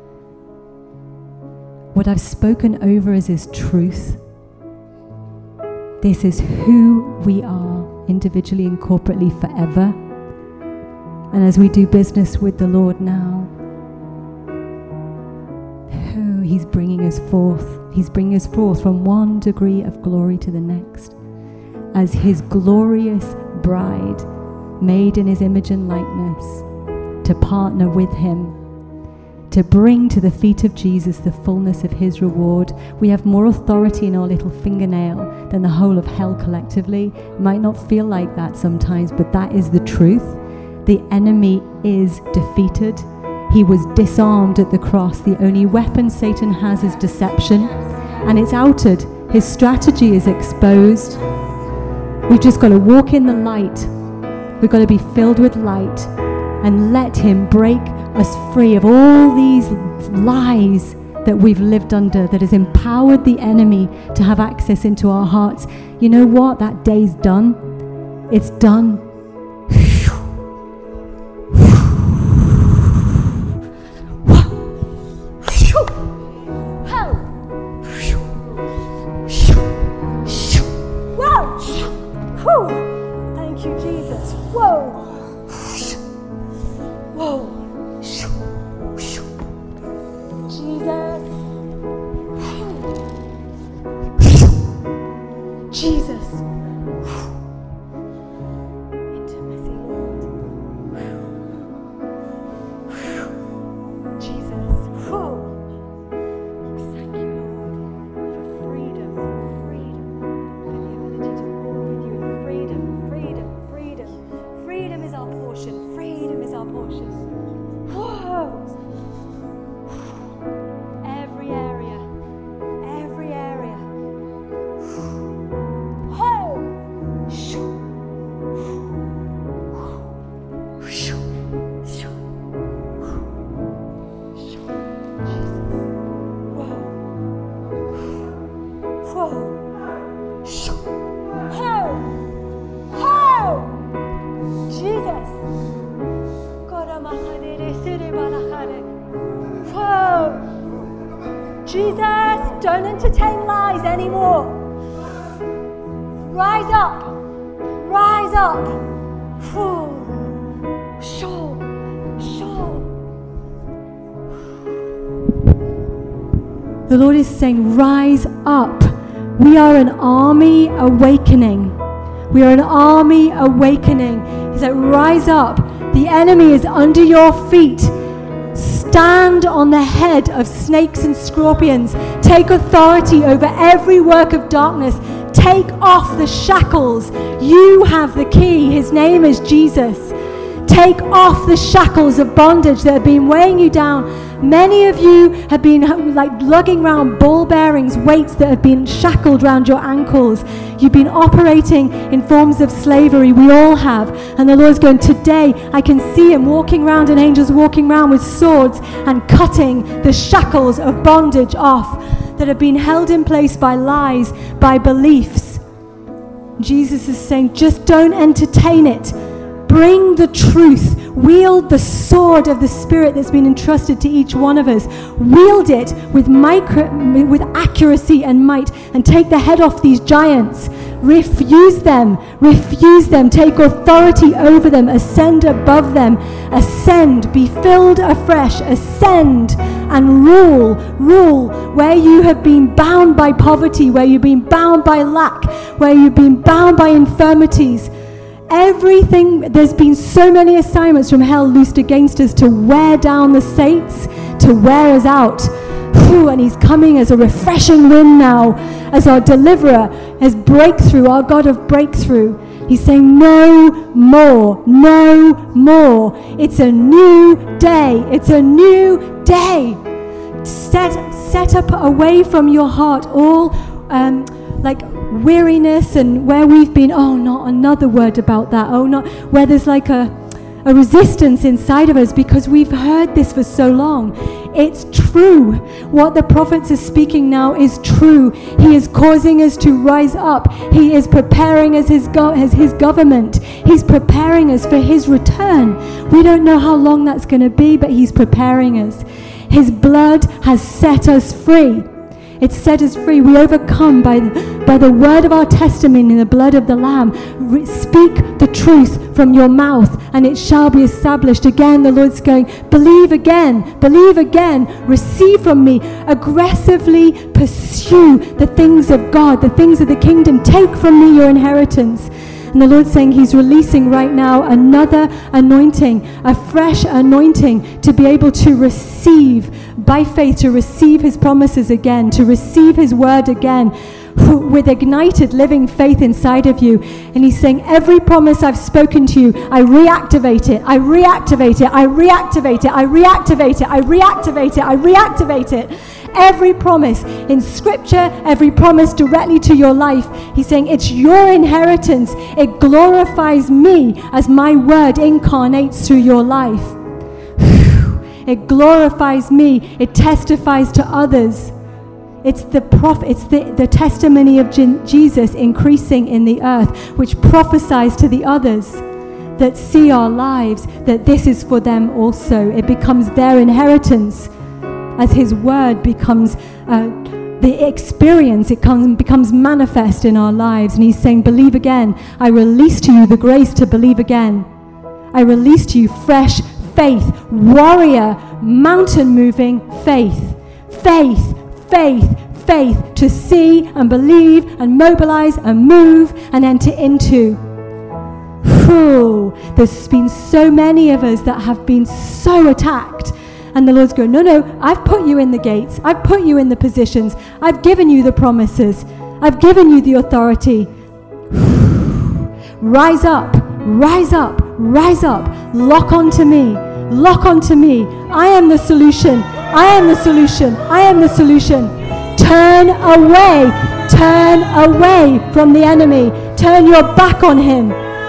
Speaker 5: What I've spoken over is His truth. This is who we are individually and corporately forever. And as we do business with the Lord now, oh, He's bringing us forth. He's bringing us forth from one degree of glory to the next, as His glorious bride, made in His image and likeness, to partner with Him, to bring to the feet of Jesus the fullness of His reward. We have more authority in our little fingernail than the whole of hell collectively. It might not feel like that sometimes, but that is the truth. The enemy is defeated. He was disarmed at the cross. The only weapon Satan has is deception, and it's outed. His strategy is exposed. We've just got to walk in the light. We've got to be filled with light and let Him break us free of all these lies that we've lived under, that has empowered the enemy to have access into our hearts. You know what? That day's done. It's done.
Speaker 6: Thank you, Jesus. Whoa. Whoa. Jesus. Jesus. Intimacy, Lord. Jesus. Whoa. Thank you, Lord, for freedom, freedom, for the ability to walk with you in freedom, freedom, freedom. Freedom is our portion. Freedom is our portion. Whoa. Every area, every area. Whoa. Jesus, don't entertain lies anymore. Rise up. Rise up. Sure. Sure.
Speaker 5: The Lord is saying, rise up. We are an army awakening. We are an army awakening. He said, rise up. The enemy is under your feet. Stand on the head of snakes and scorpions. Take authority over every work of darkness. Take off the shackles. You have the key. His name is Jesus. Take off the shackles of bondage that have been weighing you down. Many of you have been like lugging around ball bearings, weights that have been shackled around your ankles. You've been operating in forms of slavery. We all have. And the Lord's going, today I can see Him walking around and angels walking around with swords and cutting the shackles of bondage off that have been held in place by lies, by beliefs. Jesus is saying, just don't entertain it. Bring the truth. Wield the sword of the Spirit that's been entrusted to each one of us. Wield it with micro, with accuracy and might, and take the head off these giants. refuse them, refuse them, take authority over them, ascend above them, ascend, be filled afresh, ascend and rule, rule where you have been bound by poverty, where you've been bound by lack, where you've been bound by infirmities. Everything, there's been so many assignments from hell loosed against us to wear down the saints, to wear us out. Whew, and he's coming as a refreshing wind now, as our deliverer, as breakthrough, our God of breakthrough. He's saying, no more, no more. It's a new day. It's a new day. Set, set up away from your heart all um, like weariness and where we've been, oh, not another word about that. Oh, not where there's like a, a resistance inside of us because we've heard this for so long. It's true. What the prophets are speaking now is true. He is causing us to rise up. He is preparing us his, go- as his government. He's preparing us for his return. We don't know how long that's going to be, but he's preparing us. His blood has set us free. It's set us free. We overcome by the, by the word of our testimony and the blood of the Lamb. Re- speak the truth from your mouth and it shall be established. Again, the Lord's going, believe again, believe again, receive from me, aggressively pursue the things of God, the things of the kingdom. Take from me your inheritance. And the Lord's saying he's releasing right now another anointing, a fresh anointing to be able to receive by faith, to receive his promises again, to receive his word again with ignited living faith inside of you. And he's saying every promise I've spoken to you, I reactivate it, I reactivate it, I reactivate it, I reactivate it, I reactivate it, I reactivate it. Every promise in scripture, every promise directly to your life, he's saying it's your inheritance. It glorifies me as my word incarnates through your life. It glorifies me. It testifies to others. It's the prof- It's the, the testimony of Je- Jesus increasing in the earth, which prophesies to the others that see our lives, that this is for them also. It becomes their inheritance. As his word becomes uh, the experience, it comes, becomes manifest in our lives. And he's saying, believe again. I release to you the grace to believe again. I release to you fresh faith, warrior, mountain-moving faith. Faith, faith, faith to see and believe and mobilize and move and enter into. Whew, there's been so many of us that have been so attacked. And the Lord's going, no, no, I've put you in the gates. I've put you in the positions. I've given you the promises. I've given you the authority. Rise up, rise up, rise up. Lock onto me, lock onto me. I am the solution. I am the solution. I am the solution. Turn away, turn away from the enemy. Turn your back on him.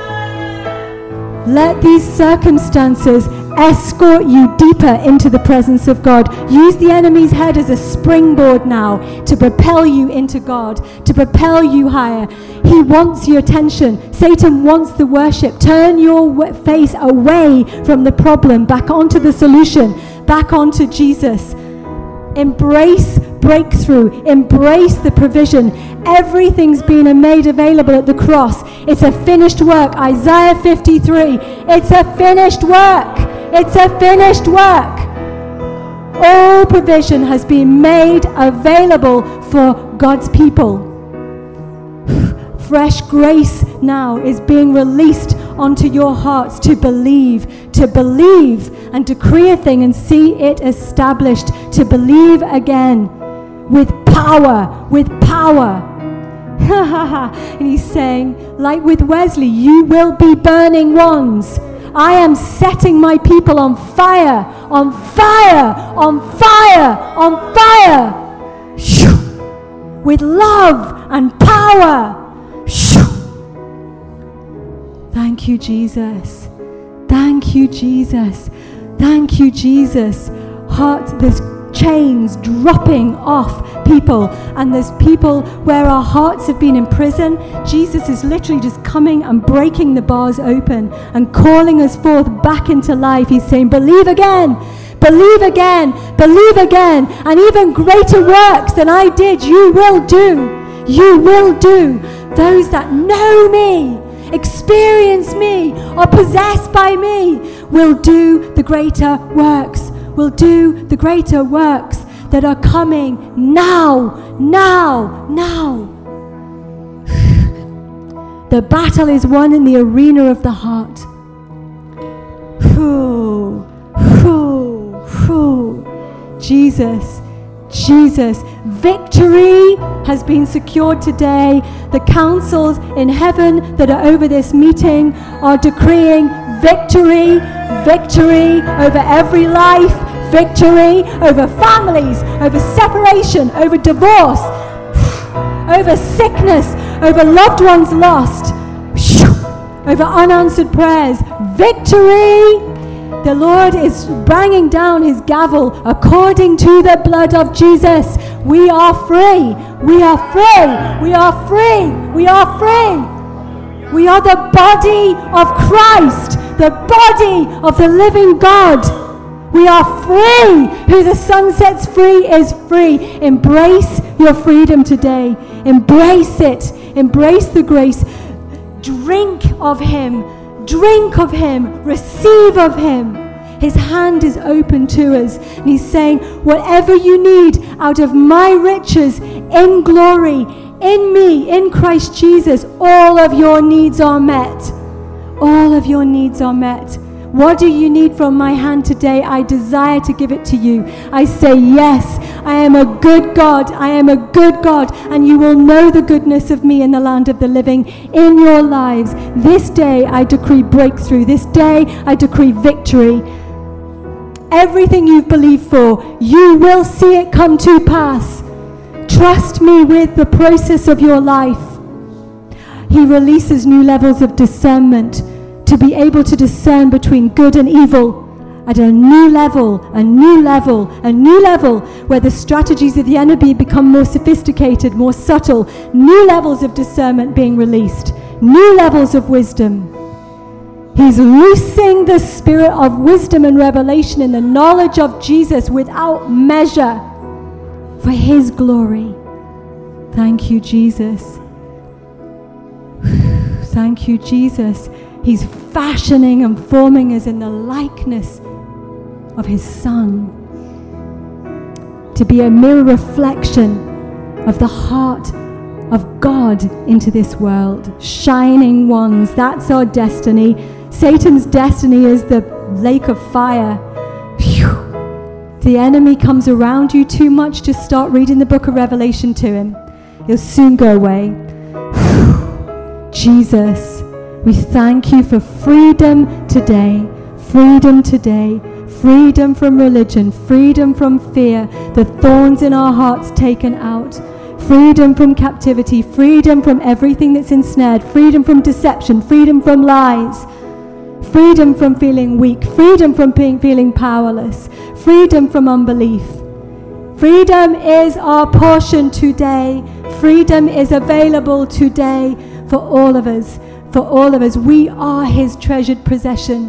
Speaker 5: Let these circumstances escort you deeper into the presence of God. Use the enemy's head as a springboard now to propel you into God, to propel you higher. He wants your attention. Satan wants the worship. Turn your face away from the problem, back onto the solution, back onto Jesus. Embrace breakthrough. Embrace the provision. Everything's been made available at the cross. It's a finished work. Isaiah fifty-three. It's a finished work. It's a finished work. All provision has been made available for God's people. Fresh grace now is being released onto your hearts to believe, to believe and decree a thing and see it established, to believe again with power, with power. And he's saying, like with Wesley, you will be burning ones. I am setting my people on fire, on fire, on fire, on fire. With love and power. Thank you, Jesus. Thank you, Jesus. Thank you, Jesus. Heart, there's chains dropping off people, and there's people where our hearts have been in prison. Jesus is literally just coming and breaking the bars open and calling us forth back into life. He's saying, believe again, believe again, believe again, and even greater works than I did, you will do. You will do. those that know me, experience me, are possessed by me, will do the greater works, will do the greater works that are coming now, now, now. The battle is won in the arena of the heart. Whew, whew, whew. Jesus, Jesus, victory has been secured today. The councils in heaven that are over this meeting are decreeing victory, victory over every life, victory over families, over separation, over divorce, over sickness, over loved ones lost, over unanswered prayers. Victory! The Lord is banging down his gavel according to the blood of Jesus. We are free. We are free. We are free. We are free. We are the body of Christ, the body of the living God. We are free. Who the Son sets free is free. Embrace your freedom today. Embrace it. Embrace the grace. Drink of him. Drink of him. Receive of him. His hand is open to us. And he's saying, whatever you need out of my riches in glory, in me, in Christ Jesus, all of your needs are met. All of your needs are met. What do you need from my hand today? I desire to give it to you. I say, yes, I am a good God. I am a good God. And you will know the goodness of me in the land of the living in your lives. This day I decree breakthrough. This day I decree victory. Everything you've believed for, you will see it come to pass. Trust me with the process of your life. He releases new levels of discernment to be able to discern between good and evil at a new level, a new level, a new level, where the strategies of the enemy become more sophisticated, more subtle, new levels of discernment being released, new levels of wisdom. He's loosing the spirit of wisdom and revelation in the knowledge of Jesus without measure for his glory. Thank you, Jesus. Thank you, Jesus. He's fashioning and forming us in the likeness of his Son, to be a mirror reflection of the heart of God into this world. Shining ones, that's our destiny. Satan's destiny is the lake of fire. Phew. The enemy comes around you too much, just start reading the book of Revelation to him. He'll soon go away. Whew. Jesus, we thank you for freedom today, freedom today, freedom from religion, freedom from fear, the thorns in our hearts taken out, freedom from captivity, freedom from everything that's ensnared, freedom from deception, freedom from lies, freedom from feeling weak, freedom from being, feeling powerless, freedom from unbelief. Freedom is our portion today. Freedom is available today for all of us. For all of us, we are his treasured possession.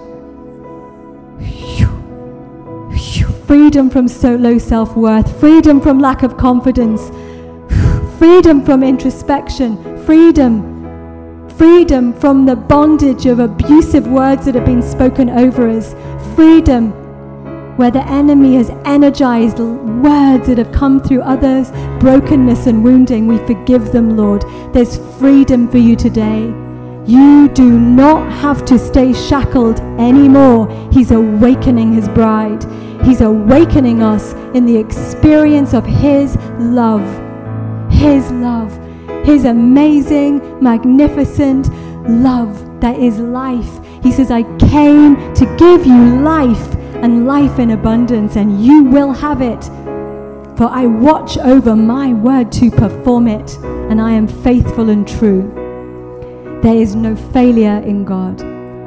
Speaker 5: Freedom from so low self-worth, freedom from lack of confidence, freedom from introspection, freedom, freedom from the bondage of abusive words that have been spoken over us, freedom where the enemy has energized words that have come through others, brokenness and wounding. We forgive them, Lord. There's freedom for you today. You do not have to stay shackled anymore. He's awakening his bride. He's awakening us in the experience of his love. His love. His amazing, magnificent love that is life. He says, I came to give you life and life in abundance, and you will have it. For I watch over my word to perform it, and I am faithful and true. There is no failure in God.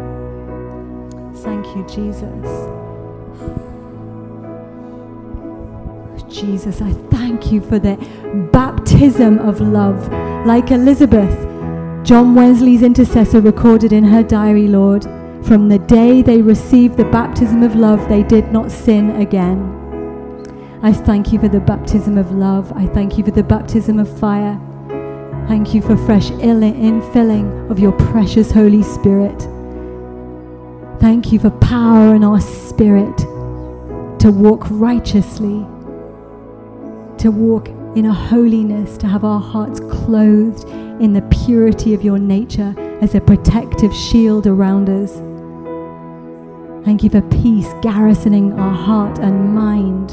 Speaker 5: Thank you, Jesus. Jesus, I thank you for the baptism of love. Like Elizabeth, John Wesley's intercessor recorded in her diary, Lord, from the day they received the baptism of love, they did not sin again. I thank you for the baptism of love. I thank you for the baptism of fire. Thank you for fresh infilling of your precious Holy Spirit. Thank you for power in our spirit to walk righteously, to walk in a holiness, to have our hearts clothed in the purity of your nature as a protective shield around us. Thank you for peace garrisoning our heart and mind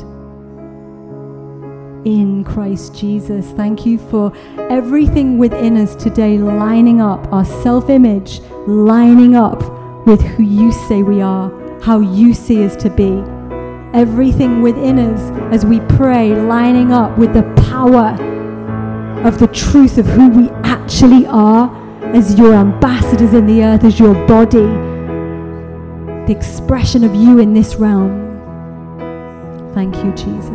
Speaker 5: in Christ Jesus. Thank you for everything within us today lining up, our self-image lining up with who you say we are, how you see us to be. Everything within us as we pray lining up with the power of the truth of who we actually are as your ambassadors in the earth, as your body, the expression of you in this realm. Thank you, Jesus.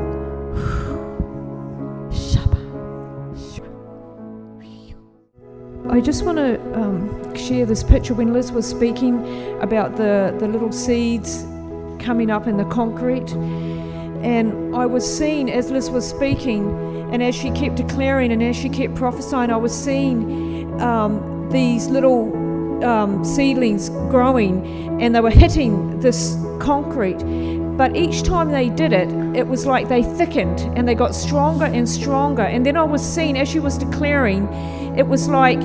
Speaker 2: I just want to um, share this picture when Liz was speaking about the, the little seeds coming up in the concrete. And I was seeing, as Liz was speaking, and as she kept declaring and as she kept prophesying, I was seeing um, these little um, seedlings growing, and they were hitting this concrete. But each time they did it, it was like they thickened and they got stronger and stronger. And then I was seeing, as she was declaring, it was like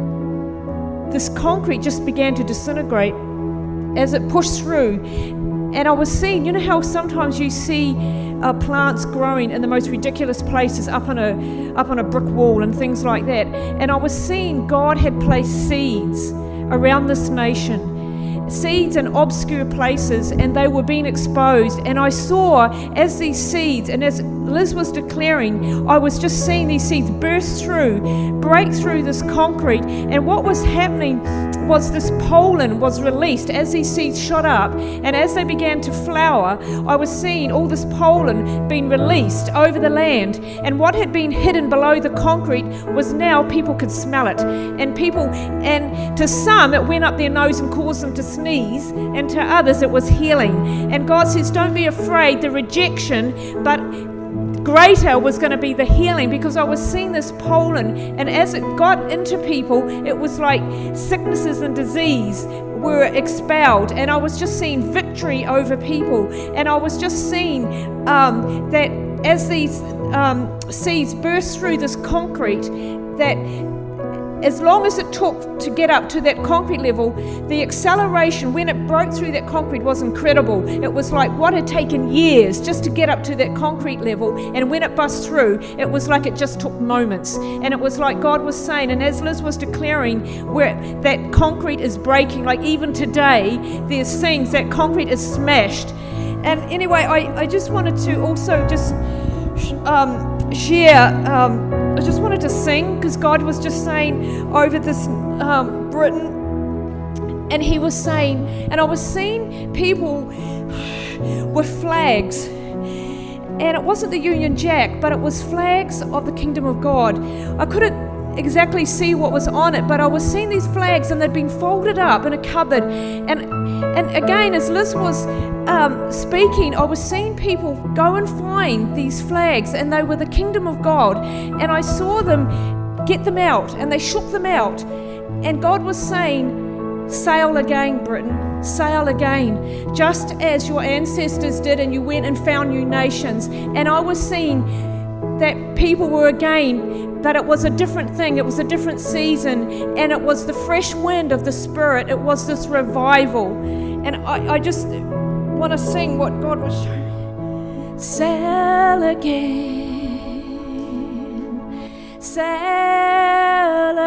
Speaker 2: this concrete just began to disintegrate as it pushed through. And I was seeing, you know how sometimes you see uh, plants growing in the most ridiculous places, up on a up on a brick wall and things like that. And I was seeing God had placed seeds around this nation, seeds in obscure places, and they were being exposed. And I saw as these seeds, and as Liz was declaring, I was just seeing these seeds burst through, break through this concrete. And what was happening was this pollen was released as these seeds shot up, and as they began to flower, I was seeing all this pollen being released over the land. And what had been hidden below the concrete was now people could smell it, and people, and to some it went up their nose and caused them to sneeze, and to others it was healing. And God says, don't be afraid the rejection, but greater was going to be the healing, because I was seeing this pollen, and as it got into people, it was like sicknesses and disease were expelled, and I was just seeing victory over people. And I was just seeing um, that as these um, seeds burst through this concrete, that as long as it took to get up to that concrete level, the acceleration when it broke through that concrete was incredible. It was like what had taken years just to get up to that concrete level, and when it bust through, it was like it just took moments. And it was like God was saying, and as Liz was declaring, where that concrete is breaking, like even today, there's things that concrete is smashed. And anyway, I, I just wanted to also just um, share um, I just wanted to sing, because God was just saying over this um, Britain, and he was saying, and I was seeing people with flags, and it wasn't the Union Jack, but it was flags of the kingdom of God. I couldn't exactly see what was on it, but I was seeing these flags, and they'd been folded up in a cupboard. And and again, as Liz was um, speaking, I was seeing people go and find these flags, and they were the kingdom of God. And I saw them get them out, and they shook them out. And God was saying, sail again, Britain, sail again, just as your ancestors did, and you went and found new nations. And I was seeing that people were again, that it was a different thing, it was a different season, and it was the fresh wind of the Spirit, it was this revival. And I, I just want to sing what God was showing me. Sail again, sail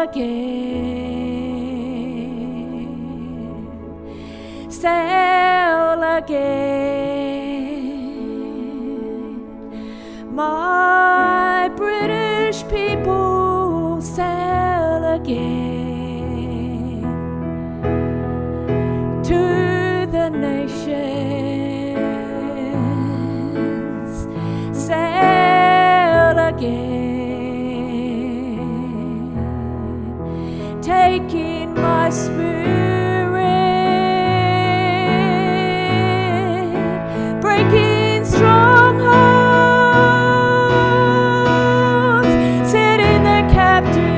Speaker 2: again, sail again, my British people, sail again to the nations, sail again, taking my spirit, breaking strongholds, captive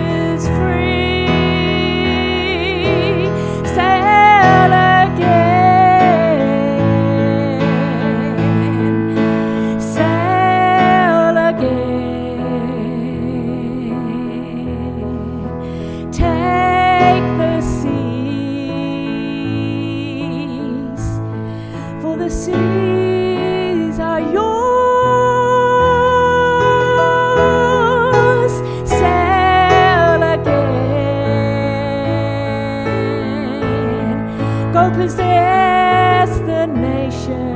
Speaker 6: nation.